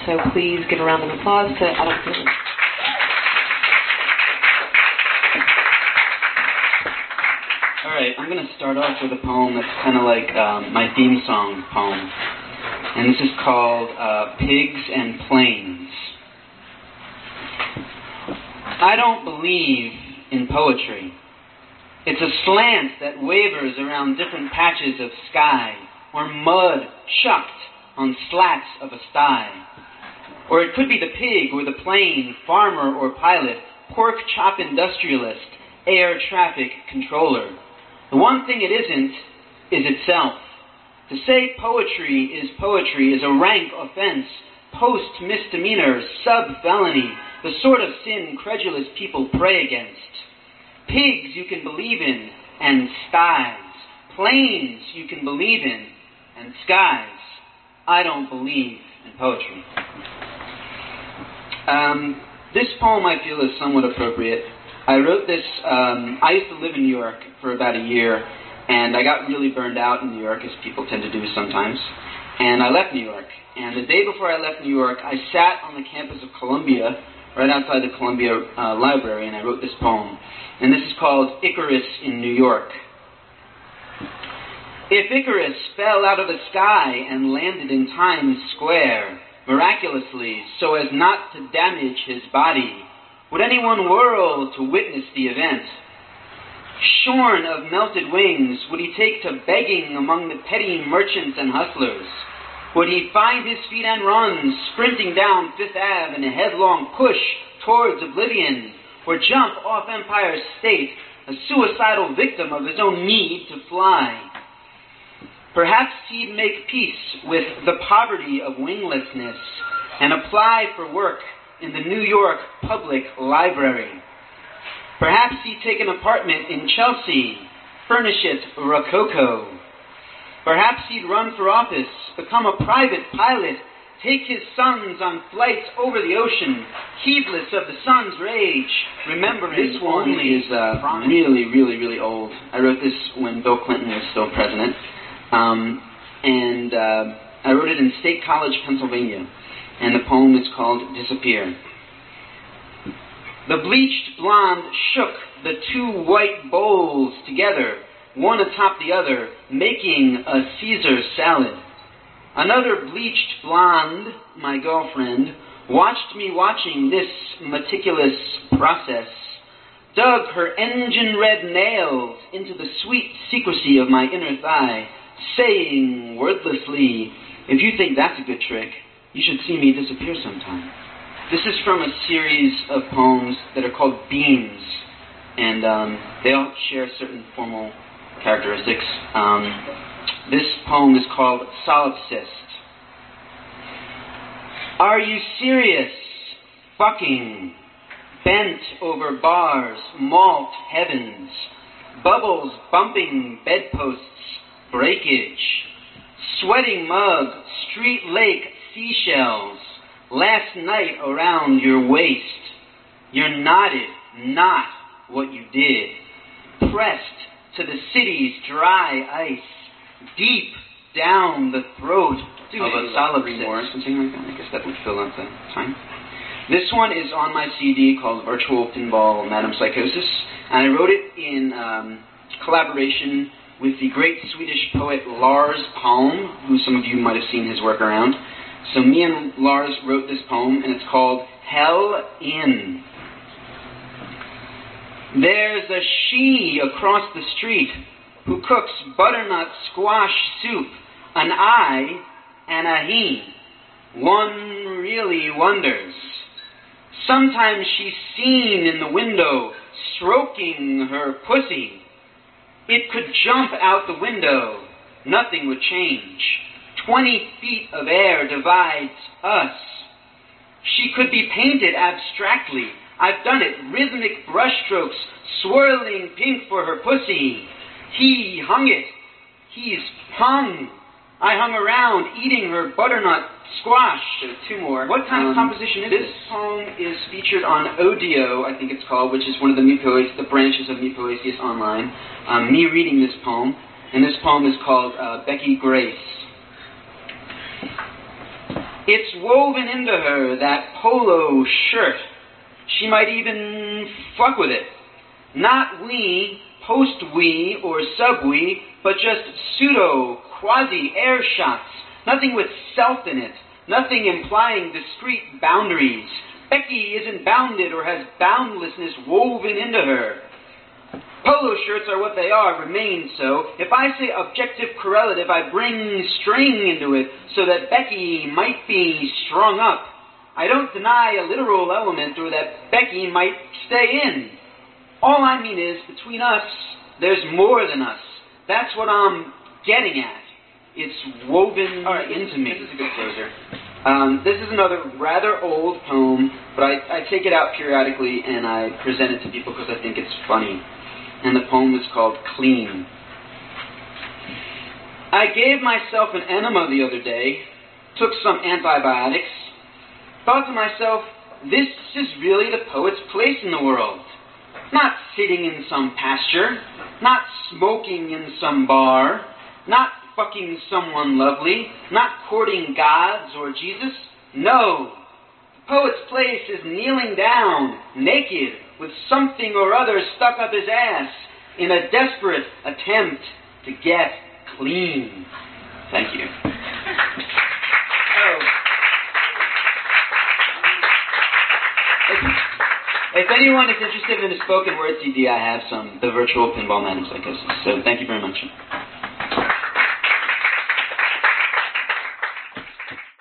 So please give a round of applause to Adam Freeman. Alright, I'm going to start off with a poem that's kind of like my theme song poem. And this is called Pigs and Planes. I don't believe in poetry. It's a slant that wavers around different patches of sky, or mud chucked on slats of a sty. Or it could be the pig or the plane, farmer or pilot, pork chop industrialist, air traffic controller. The one thing it isn't is itself. To say poetry is a rank offense, post-misdemeanor, sub-felony, the sort of sin credulous people pray against. Pigs you can believe in, and skies. Planes you can believe in, and skies. I don't believe in poetry. This poem I feel is somewhat appropriate. I wrote this, I used to live in New York for about a year, and I got really burned out in New York, as people tend to do sometimes, and I left New York. And the day before I left New York, I sat on the campus of Columbia, right outside the Columbia Library, and I wrote this poem. And this is called Icarus in New York. If Icarus fell out of the sky and landed in Times Square, miraculously, so as not to damage his body, would anyone whirl to witness the event? Shorn of melted wings, would he take to begging among the petty merchants and hustlers? Would he find his feet and run, sprinting down Fifth Ave in a headlong push towards oblivion, or jump off Empire State, a suicidal victim of his own need to fly? Perhaps he'd make peace with the poverty of winglessness and apply for work in the New York Public Library. Perhaps he'd take an apartment in Chelsea, furnish it rococo. Perhaps he'd run for office, become a private pilot, take his sons on flights over the ocean, heedless of the sun's rage, remembering this one is really, really, really old. I wrote this when Bill Clinton was still president. I wrote it in State College, Pennsylvania, and the poem is called Disappear. The bleached blonde shook the two white bowls together, one atop the other, making a Caesar salad. Another bleached blonde, my girlfriend, watched me watching this meticulous process, dug her engine-red nails into the sweet secrecy of my inner thigh, saying wordlessly, "If you think that's a good trick, you should see me disappear sometime." This is from a series of poems that are called Beams, and they all share certain formal characteristics. This poem is called Solipsist. Are you serious? Fucking. Bent over bars, malt heavens. Bubbles bumping bedposts. Breakage, sweating mug, street lake seashells, last night around your waist. You're knotted, not what you did. Pressed to the city's dry ice, deep down the throat of a solipsist. Or something like that. I guess that would fill out the time. This one is on my CD called Virtual Pinball Madam Psychosis, and I wrote it in collaboration with the great Swedish poet Lars Palm, who some of you might have seen his work around. So me and Lars wrote this poem, and it's called Hell In. There's a she across the street who cooks butternut squash soup, an I and a he. One really wonders. Sometimes she's seen in the window stroking her pussy. It could jump out the window. Nothing would change. 20 feet of air divides us. She could be painted abstractly. I've done it. Rhythmic brushstrokes, swirling pink for her pussy. He hung it. He's hung. I hung around eating her butternut squash. There's two more. What kind of composition is this? This poem is featured on Odeo, I think it's called, which is one of the the branches of Mu Poesius Online. Me reading this poem, and this poem is called Becky Grace. It's woven into her, that polo shirt. She might even fuck with it. Not we, post-we, or sub-we, but just pseudo, quasi-air shots. Nothing with self in it. Nothing implying discrete boundaries. Becky isn't bounded or has boundlessness woven into her. Polo shirts are what they are, remain so. If I say objective correlative, I bring string into it so that Becky might be strung up. I don't deny a literal element or that Becky might stay in. All I mean is, between us, there's more than us. That's what I'm getting at. It's woven into me. This is a good closer. This is another rather old poem, but I take it out periodically and I present it to people because I think it's funny. And the poem is called Clean. I gave myself an enema the other day, took some antibiotics, thought to myself, this is really the poet's place in the world. Not sitting in some pasture, not smoking in some bar, not fucking someone lovely, not courting gods or Jesus. No. The poet's place is kneeling down, naked, with something or other stuck up his ass, in a desperate attempt to get clean. Thank you. If anyone is interested in a spoken word CD, I have some. The Virtual Pinball Man of Psychosis. So thank you very much.